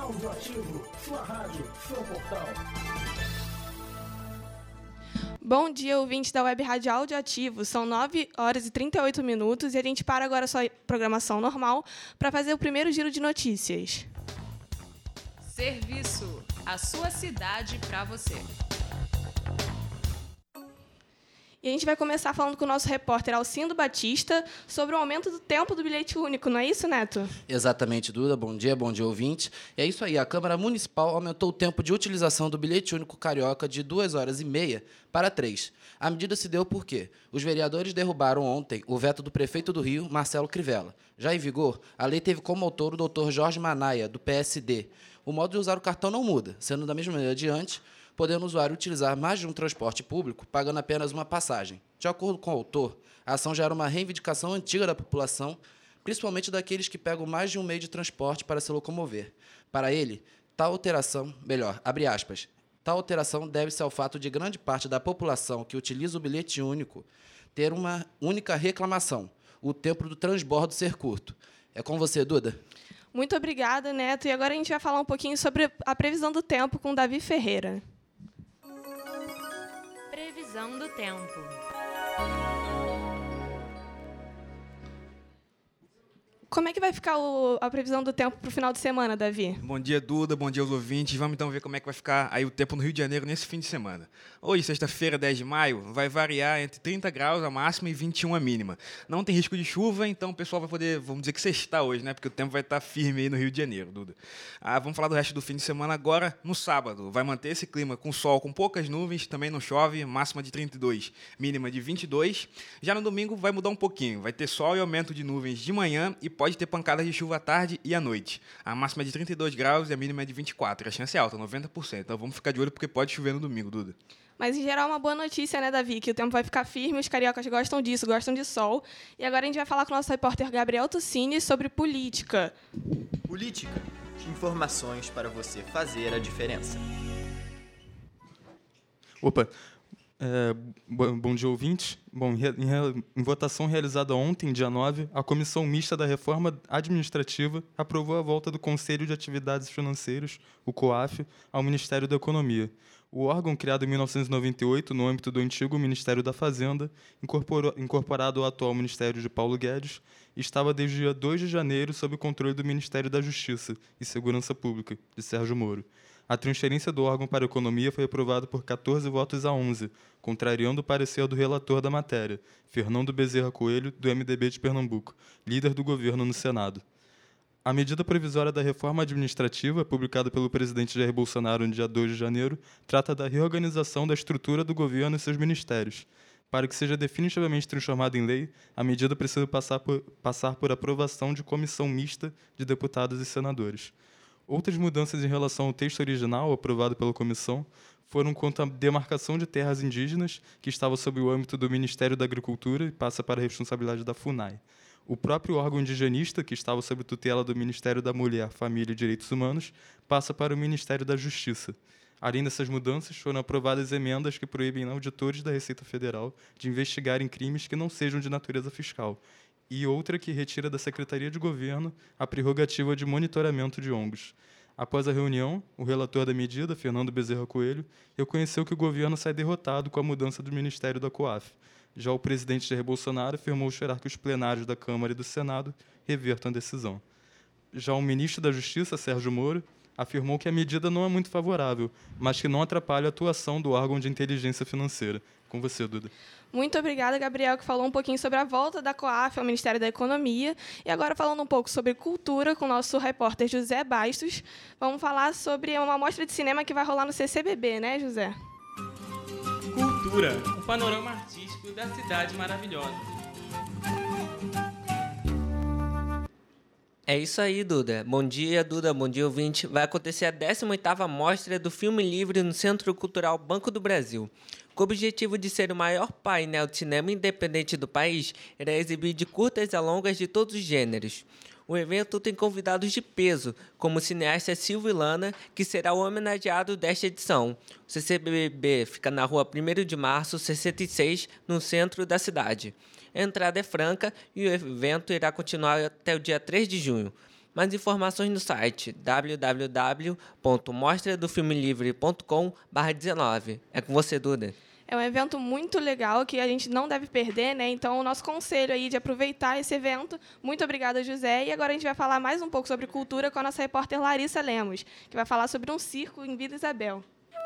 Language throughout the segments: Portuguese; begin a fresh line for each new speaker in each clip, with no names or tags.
Audioativo, sua rádio, seu portal.
Bom dia, ouvintes da Web Rádio Audioativo. São 9 horas e 38 minutos e a gente para agora a sua programação normal para fazer o primeiro giro de notícias.
Serviço, a sua cidade para você.
E a gente vai começar falando com o nosso repórter Alcindo Batista sobre o aumento do tempo do bilhete único, não é isso, Neto?
Exatamente, Duda. Bom dia, ouvinte. E é isso aí, a Câmara Municipal aumentou o tempo de utilização do bilhete único carioca de 2h30 para 3. A medida se deu porque os vereadores derrubaram ontem o veto do prefeito do Rio, Marcelo Crivella. Já em vigor, a lei teve como autor o doutor Jorge Manaia, do PSD. O modo de usar o cartão não muda, sendo da mesma maneira adiante, podendo o usuário utilizar mais de um transporte público, pagando apenas uma passagem. De acordo com o autor, a ação já era uma reivindicação antiga da população, principalmente daqueles que pegam mais de um meio de transporte para se locomover. Para ele, tal alteração deve-se ao fato de grande parte da população que utiliza o bilhete único ter uma única reclamação, o tempo do transbordo ser curto. É com você, Duda.
Muito obrigada, Neto. E agora a gente vai falar um pouquinho sobre a previsão do tempo com Davi Ferreira.
Previsão do tempo.
Como é que vai ficar a previsão do tempo para o final de semana, Davi?
Bom dia, Duda. Bom dia aos ouvintes. Vamos então ver como é que vai ficar aí o tempo no Rio de Janeiro nesse fim de semana. Hoje, sexta-feira, 10 de maio, vai variar entre 30 graus a máxima e 21 a mínima. Não tem risco de chuva, então o pessoal vai poder, vamos dizer que sextar hoje, né? Porque o tempo vai estar firme aí no Rio de Janeiro, Duda. Vamos falar do resto do fim de semana agora. No sábado, vai manter esse clima com sol, com poucas nuvens, também não chove, máxima de 32, mínima de 22. Já no domingo vai mudar um pouquinho, vai ter sol e aumento de nuvens de manhã e pode ter pancadas de chuva à tarde e à noite. A máxima é de 32 graus e a mínima é de 24. A chance é alta, 90%. Então vamos ficar de olho porque pode chover no domingo, Duda.
Mas, em geral, é uma boa notícia, né, Davi? Que o tempo vai ficar firme, os cariocas gostam disso, gostam de sol. E agora a gente vai falar com o nosso repórter Gabriel Tuccini sobre política.
Política. Informações para você fazer a diferença.
Opa! Bom dia, ouvintes. Bom, em votação realizada ontem, dia 9, a Comissão Mista da Reforma Administrativa aprovou a volta do Conselho de Atividades Financeiras, o COAF, ao Ministério da Economia. O órgão, criado em 1998 no âmbito do antigo Ministério da Fazenda, incorporado ao atual Ministério de Paulo Guedes, estava desde dia 2 de janeiro sob o controle do Ministério da Justiça e Segurança Pública, de Sérgio Moro. A transferência do órgão para a economia foi aprovada por 14 votos a 11, contrariando o parecer do relator da matéria, Fernando Bezerra Coelho, do MDB de Pernambuco, líder do governo no Senado. A medida provisória da reforma administrativa, publicada pelo presidente Jair Bolsonaro no dia 2 de janeiro, trata da reorganização da estrutura do governo e seus ministérios. Para que seja definitivamente transformada em lei, a medida precisa passar por aprovação de comissão mista de deputados e senadores. Outras mudanças em relação ao texto original, aprovado pela comissão, foram quanto à demarcação de terras indígenas, que estava sob o âmbito do Ministério da Agricultura e passa para a responsabilidade da FUNAI. O próprio órgão indigenista, que estava sob tutela do Ministério da Mulher, Família e Direitos Humanos, passa para o Ministério da Justiça. Além dessas mudanças, foram aprovadas emendas que proíbem auditores da Receita Federal de investigarem crimes que não sejam de natureza fiscal, e outra que retira da Secretaria de Governo a prerrogativa de monitoramento de ONGs. Após a reunião, o relator da medida, Fernando Bezerra Coelho, reconheceu que o governo sai derrotado com a mudança do Ministério da COAF. Já o presidente Jair Bolsonaro afirmou esperar que os plenários da Câmara e do Senado revertam a decisão. Já o ministro da Justiça, Sérgio Moro, afirmou que a medida não é muito favorável, mas que não atrapalha a atuação do órgão de inteligência financeira. Com você, Duda.
Muito obrigada, Gabriel, que falou um pouquinho sobre a volta da COAF ao Ministério da Economia. E agora, falando um pouco sobre cultura, com o nosso repórter José Bastos, vamos falar sobre uma mostra de cinema que vai rolar no CCBB, né, José?
Cultura, um panorama artístico da cidade maravilhosa.
É isso aí, Duda. Bom dia, Duda. Bom dia, ouvinte. Vai acontecer a 18ª Mostra do Filme Livre no Centro Cultural Banco do Brasil. Com o objetivo de ser o maior painel de cinema independente do país, irá exibir de curtas a longas de todos os gêneros. O evento tem convidados de peso, como o cineasta Silvio Lana, que será o homenageado desta edição. O CCBB fica na rua 1º de março, 66, no centro da cidade. A entrada é franca e o evento irá continuar até o dia 3 de junho. Mais informações no site www.mostradofilmelivre.com/19. É com você, Duda.
É um evento muito legal que a gente não deve perder, né? Então, o nosso conselho aí de aproveitar esse evento. Muito obrigada, José. E agora a gente vai falar mais um pouco sobre cultura com a nossa repórter Larissa Lemos, que vai falar sobre um circo em Vila Isabel.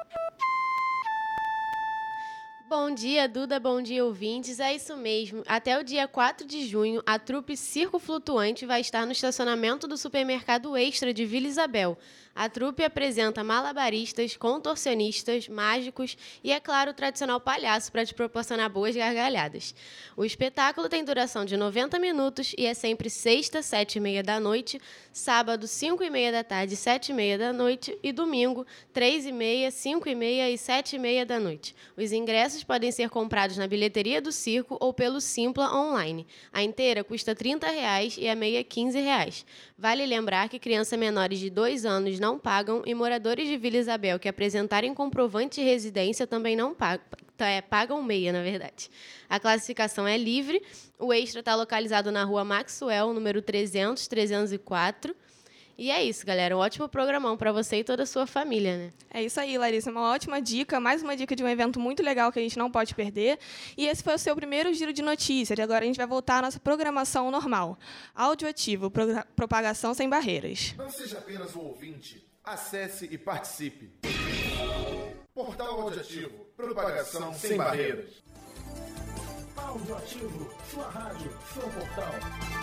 Bom dia, Duda. Bom dia, ouvintes. É isso mesmo. Até o dia 4 de junho, a trupe Circo Flutuante vai estar no estacionamento do supermercado Extra de Vila Isabel. A trupe apresenta malabaristas, contorcionistas, mágicos e, é claro, o tradicional palhaço para te proporcionar boas gargalhadas. O espetáculo tem duração de 90 minutos e é sempre sexta, 7h30 da noite, sábado, 5h30 da tarde, 7h30 da noite e domingo, 3h30, 5h30 e 7h30 da noite. Os ingressos podem ser comprados na bilheteria do circo ou pelo Simpla online. A inteira custa R$ 30 e a meia R$ 15. Vale lembrar que crianças menores de 2 anos não pagam e moradores de Vila Isabel que apresentarem comprovante de residência também não pagam. Pagam meia, na verdade. A classificação é livre. O Extra está localizado na rua Maxwell, número 304. E é isso, galera. Um ótimo programão para você e toda a sua família, né?
É isso aí, Larissa. Uma ótima dica. Mais uma dica de um evento muito legal que a gente não pode perder. E esse foi o seu primeiro giro de notícias. E agora a gente vai voltar à nossa programação normal. Audioativo, propagação sem barreiras.
Não seja apenas um ouvinte. Acesse e participe. Portal Audioativo, propagação sem barreiras.
Audioativo, sua rádio, seu portal.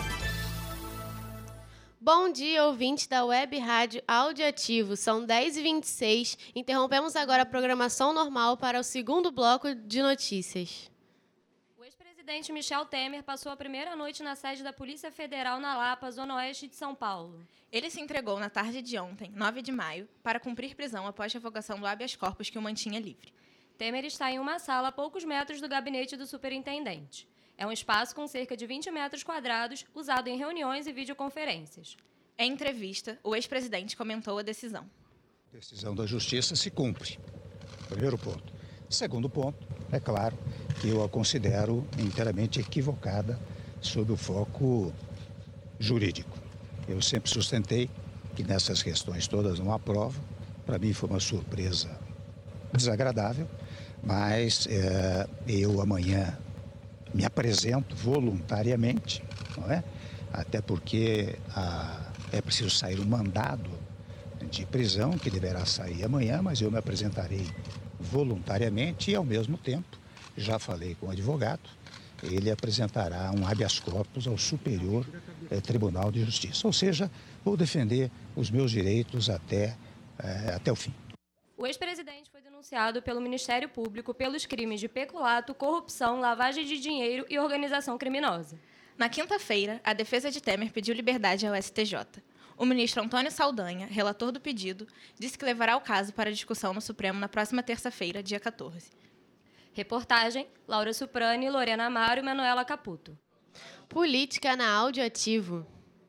Bom dia, ouvintes da Web Rádio Audioativo. São 10h26. Interrompemos agora a programação normal para o segundo bloco de notícias.
O ex-presidente Michel Temer passou a primeira noite na sede da Polícia Federal na Lapa, zona oeste de São Paulo.
Ele se entregou na tarde de ontem, 9 de maio, para cumprir prisão após revogação do habeas corpus que o mantinha livre.
Temer está em uma sala a poucos metros do gabinete do superintendente. É um espaço com cerca de 20 metros quadrados, usado em reuniões e videoconferências.
Em entrevista, o ex-presidente comentou a decisão.
A decisão da Justiça se cumpre. Primeiro ponto. Segundo ponto, é claro que eu a considero inteiramente equivocada sob o foco jurídico. Eu sempre sustentei que nessas questões todas não há prova. Para mim foi uma surpresa desagradável, mas eu amanhã me apresento voluntariamente, não é? Até porque é preciso sair um mandado de prisão que deverá sair amanhã, mas eu me apresentarei voluntariamente e, ao mesmo tempo, já falei com o advogado, ele apresentará um habeas corpus ao Superior Tribunal de Justiça. Ou seja, vou defender os meus direitos até o fim.
O ex-presidente foi denunciado pelo Ministério Público pelos crimes de peculato, corrupção, lavagem de dinheiro e organização criminosa.
Na quinta-feira, a defesa de Temer pediu liberdade ao STJ. O ministro Antônio Saldanha, relator do pedido, disse que levará o caso para discussão no Supremo na próxima terça-feira, dia 14.
Reportagem: Laura Suprani, Lorena Amaro e Manuela Caputo.
Política na Audioativo.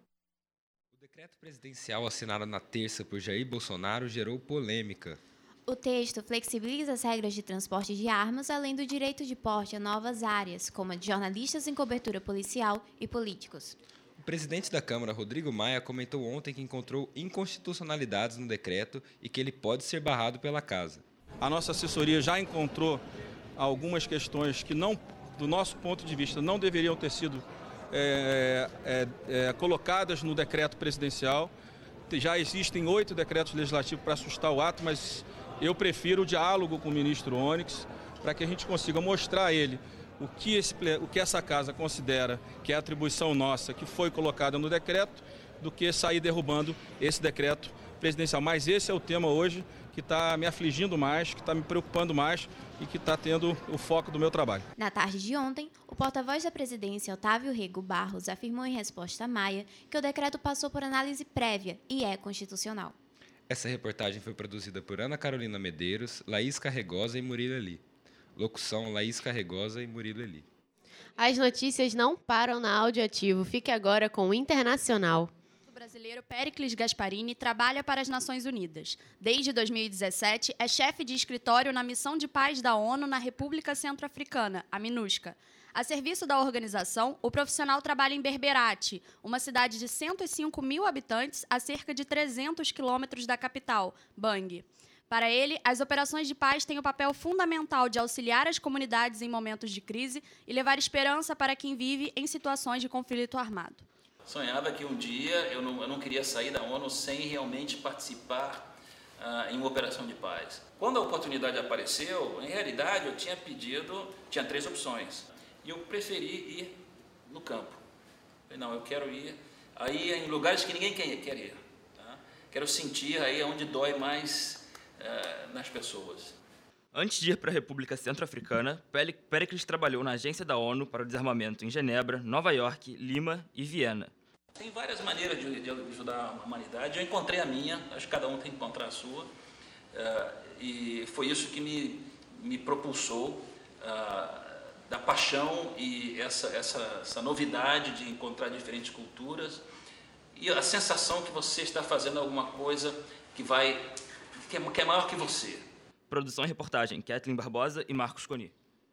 O decreto presidencial assinado na terça por Jair Bolsonaro gerou polêmica.
O texto flexibiliza as regras de transporte de armas, além do direito de porte a novas áreas, como a de jornalistas em cobertura policial e políticos.
O presidente da Câmara, Rodrigo Maia, comentou ontem que encontrou inconstitucionalidades no decreto e que ele pode ser barrado pela Casa.
A nossa assessoria já encontrou algumas questões que, não, do nosso ponto de vista, não deveriam ter sido colocadas no decreto presidencial. Já existem 8 decretos legislativos para sustar o ato, mas eu prefiro o diálogo com o ministro Onyx para que a gente consiga mostrar a ele o que essa casa considera que é atribuição nossa, que foi colocada no decreto, do que sair derrubando esse decreto presidencial. Mas esse é o tema hoje que está me afligindo mais, que está me preocupando mais e que está tendo o foco do meu trabalho.
Na tarde de ontem, o porta-voz da presidência, Otávio Rego Barros, afirmou em resposta a Maia que o decreto passou por análise prévia e é constitucional.
Essa reportagem foi produzida por Ana Carolina Medeiros, Laís Carregosa e Murilo Eli. Locução: Laís Carregosa e Murilo Eli.
As notícias não param na Audioativo. Fique agora com o Internacional.
O brasileiro Péricles Gasparini trabalha para as Nações Unidas. Desde 2017, é chefe de escritório na Missão de Paz da ONU na República Centro-Africana, a MINUSCA. A serviço da organização, o profissional trabalha em Berberati, uma cidade de 105 mil habitantes a cerca de 300 quilômetros da capital, Bangui. Para ele, as operações de paz têm o papel fundamental de auxiliar as comunidades em momentos de crise e levar esperança para quem vive em situações de conflito armado.
Sonhava que um dia eu não queria sair da ONU sem realmente participar em uma operação de paz. Quando a oportunidade apareceu, em realidade eu tinha 3 opções, e eu preferi ir no campo. Falei, não, eu quero ir aí em lugares que ninguém quer ir. Tá? Quero sentir aí onde dói mais nas pessoas.
Antes de ir para a República Centro-Africana, Péricles trabalhou na Agência da ONU para o Desarmamento em Genebra, Nova York, Lima e Viena.
Tem várias maneiras de ajudar a humanidade. Eu encontrei a minha, acho que cada um tem que encontrar a sua. E foi isso que me propulsou da paixão e essa novidade de encontrar diferentes culturas e a sensação que você está fazendo alguma coisa que é maior que você.
Produção e reportagem, Kathleen Barbosa e Marcos Coni.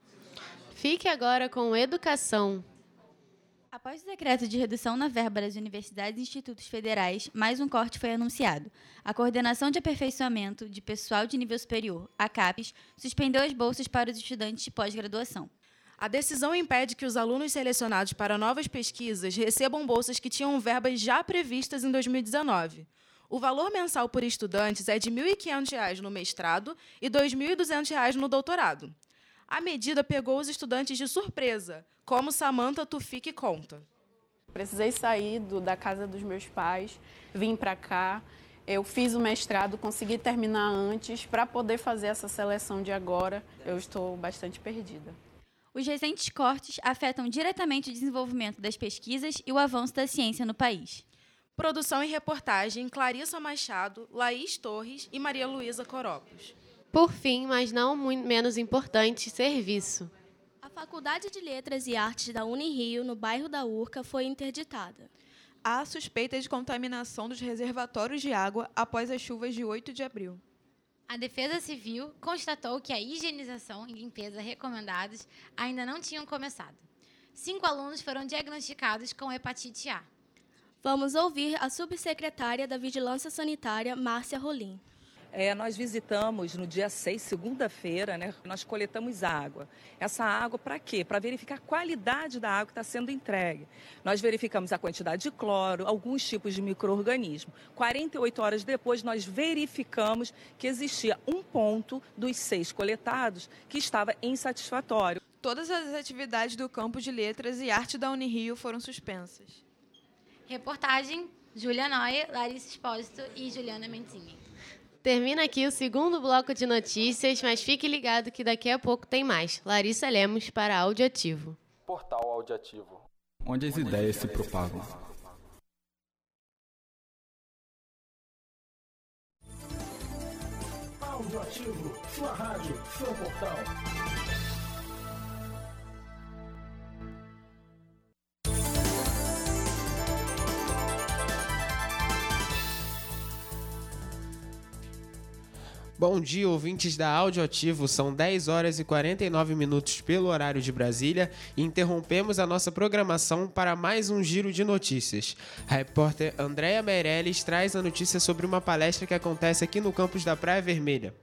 Fique agora com Educação.
Após o decreto de redução na verba das universidades e institutos federais, mais um corte foi anunciado. A Coordenação de Aperfeiçoamento de Pessoal de Nível Superior, a CAPES, suspendeu as bolsas para os estudantes de pós-graduação.
A decisão impede que os alunos selecionados para novas pesquisas recebam bolsas que tinham verbas já previstas em 2019. O valor mensal por estudantes é de R$ 1.500 no mestrado e R$ 2.200 no doutorado. A medida pegou os estudantes de surpresa, como Samantha Tufik conta.
Precisei sair da casa dos meus pais, vim para cá, eu fiz o mestrado, consegui terminar antes para poder fazer essa seleção de agora. Eu estou bastante perdida.
Os recentes cortes afetam diretamente o desenvolvimento das pesquisas e o avanço da ciência no país.
Produção e reportagem, Clarissa Machado, Laís Torres e Maria Luísa Coropos.
Por fim, mas não muito menos importante, serviço.
A Faculdade de Letras e Artes da Unirio, no bairro da Urca, foi interditada.
Há suspeita de contaminação dos reservatórios de água após as chuvas de 8 de abril.
A Defesa Civil constatou que a higienização e limpeza recomendadas ainda não tinham começado. 5 alunos foram diagnosticados com hepatite A.
Vamos ouvir a subsecretária da Vigilância Sanitária, Márcia Rolim.
Nós visitamos no dia 6, segunda-feira, nós coletamos água. Essa água para quê? Para verificar a qualidade da água que está sendo entregue. Nós verificamos a quantidade de cloro, alguns tipos de micro-organismo. 48 horas depois, nós verificamos que existia um ponto dos 6 coletados que estava insatisfatório.
Todas as atividades do Campus de Letras e Arte da Unirio foram suspensas.
Reportagem, Júlia Noia, Larissa Espósito e Juliana Menzini.
Termina aqui o segundo bloco de notícias, mas fique ligado que daqui a pouco tem mais. Larissa Lemos para Audioativo.
Portal Audioativo,
onde as ideias se propagam.
Audioativo, sua rádio, seu portal.
Bom dia, ouvintes da Audioativo. São 10 horas e 49 minutos pelo horário de Brasília e interrompemos a nossa programação para mais um giro de notícias. A repórter Andréa Meirelles traz a notícia sobre uma palestra que acontece aqui no campus da Praia Vermelha.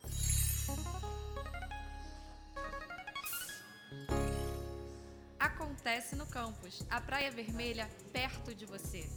Acontece no campus, a Praia Vermelha, perto de você.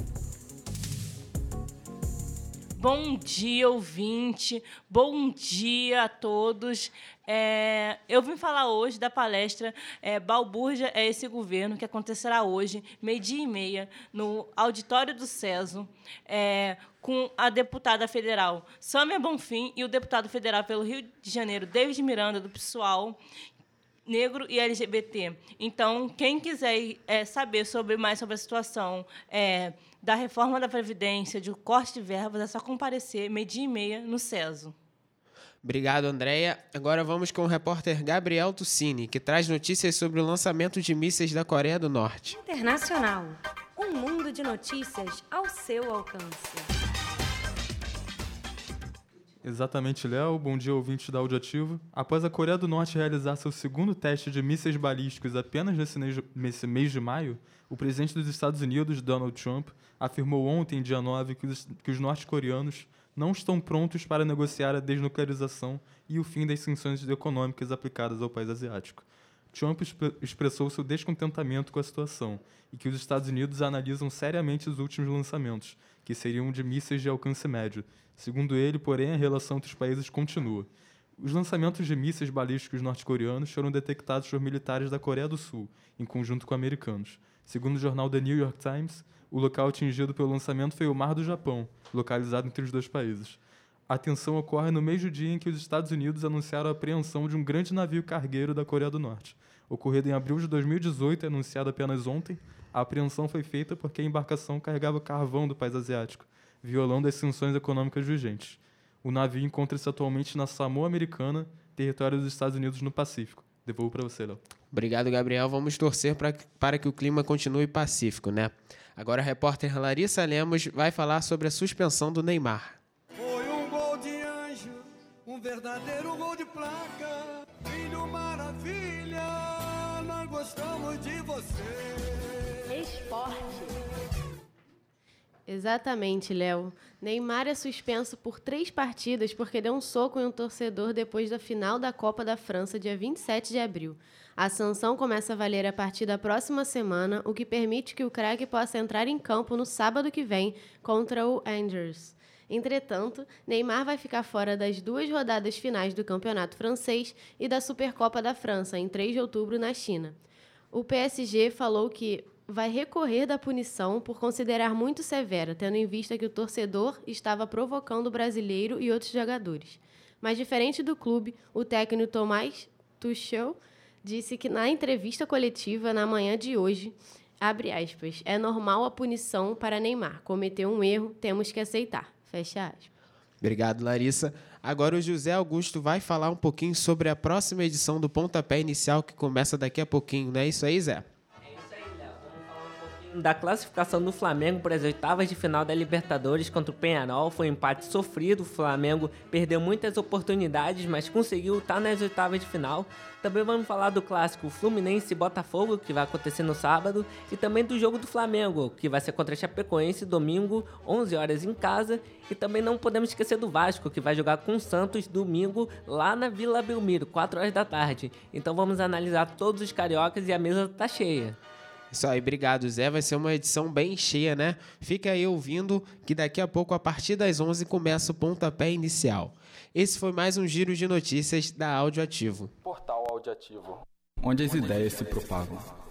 Bom dia, ouvinte. Bom dia a todos. Eu vim falar hoje da palestra Balbúrdia é esse governo, que acontecerá hoje, 12h30, no auditório do CESO, com a deputada federal Sâmia Bonfim e o deputado federal pelo Rio de Janeiro, David Miranda, do PSOL, negro e LGBT. Então, quem quiser saber mais sobre a situação da reforma da Previdência, de corte de verbas, é só comparecer 12h30 no CESO.
Obrigado, Andréia. Agora vamos com o repórter Gabriel Tuccini, que traz notícias sobre o lançamento de mísseis da Coreia do Norte.
Internacional. Um mundo de notícias ao seu alcance.
Exatamente, Léo. Bom dia, ouvintes da Audioativo. Após a Coreia do Norte realizar seu segundo teste de mísseis balísticos apenas nesse mês de maio, o presidente dos Estados Unidos, Donald Trump, afirmou ontem, dia 9, que os norte-coreanos não estão prontos para negociar a desnuclearização e o fim das sanções econômicas aplicadas ao país asiático. Trump expressou seu descontentamento com a situação e que os Estados Unidos analisam seriamente os últimos lançamentos, que seriam de mísseis de alcance médio. Segundo ele, porém, a relação entre os países continua. Os lançamentos de mísseis balísticos norte-coreanos foram detectados por militares da Coreia do Sul, em conjunto com americanos. Segundo o jornal The New York Times, o local atingido pelo lançamento foi o Mar do Japão, localizado entre os dois países. A tensão ocorre no mesmo dia em que os Estados Unidos anunciaram a apreensão de um grande navio cargueiro da Coreia do Norte. Ocorrido em abril de 2018 e anunciado apenas ontem, a apreensão foi feita porque a embarcação carregava carvão do país asiático, violando as sanções econômicas vigentes. O navio encontra-se atualmente na Samoa Americana, território dos Estados Unidos no Pacífico. Devolvo para você, Léo.
Obrigado, Gabriel. Vamos torcer para que o clima continue pacífico, né? Agora a repórter Larissa Lemos vai falar sobre a suspensão do Neymar.
Foi um gol de anjo, um verdadeiro gol de placa. Filho maravilha, nós gostamos de você.
Esporte.
Exatamente, Léo. Neymar é suspenso por 3 partidas porque deu um soco em um torcedor depois da final da Copa da França, dia 27 de abril. A sanção começa a valer a partir da próxima semana, o que permite que o craque possa entrar em campo no sábado que vem contra o Angers. Entretanto, Neymar vai ficar fora das 2 rodadas finais do Campeonato Francês e da Supercopa da França, em 3 de outubro, na China. O PSG falou que vai recorrer da punição por considerar muito severa, tendo em vista que o torcedor estava provocando o brasileiro e outros jogadores. Mas, diferente do clube, o técnico Thomas Tuchel disse que na entrevista coletiva na manhã de hoje, abre aspas, é normal a punição para Neymar. Cometeu um erro, temos que aceitar. Fecha aspas.
Obrigado, Larissa. Agora o José Augusto vai falar um pouquinho sobre a próxima edição do Pontapé Inicial, que começa daqui a pouquinho, não é isso aí, Zé?
Da classificação do Flamengo para as oitavas de final da Libertadores contra o Peñarol, foi um empate sofrido. O Flamengo perdeu muitas oportunidades, mas conseguiu estar nas oitavas de final. Também vamos falar do clássico Fluminense e Botafogo, que vai acontecer no sábado, e também do jogo do Flamengo, que vai ser contra a Chapecoense, domingo, 11 horas em casa. E também não podemos esquecer do Vasco, que vai jogar com o Santos domingo lá na Vila Belmiro, 4 horas da tarde. Então vamos analisar todos os cariocas e a mesa tá cheia.
Isso aí, obrigado, Zé. Vai ser uma edição bem cheia, né? Fica aí ouvindo que daqui a pouco, a partir das 11, começa o Pontapé Inicial. Esse foi mais um giro de notícias da Audioativo.
Portal Audioativo, onde as ideias se propagam.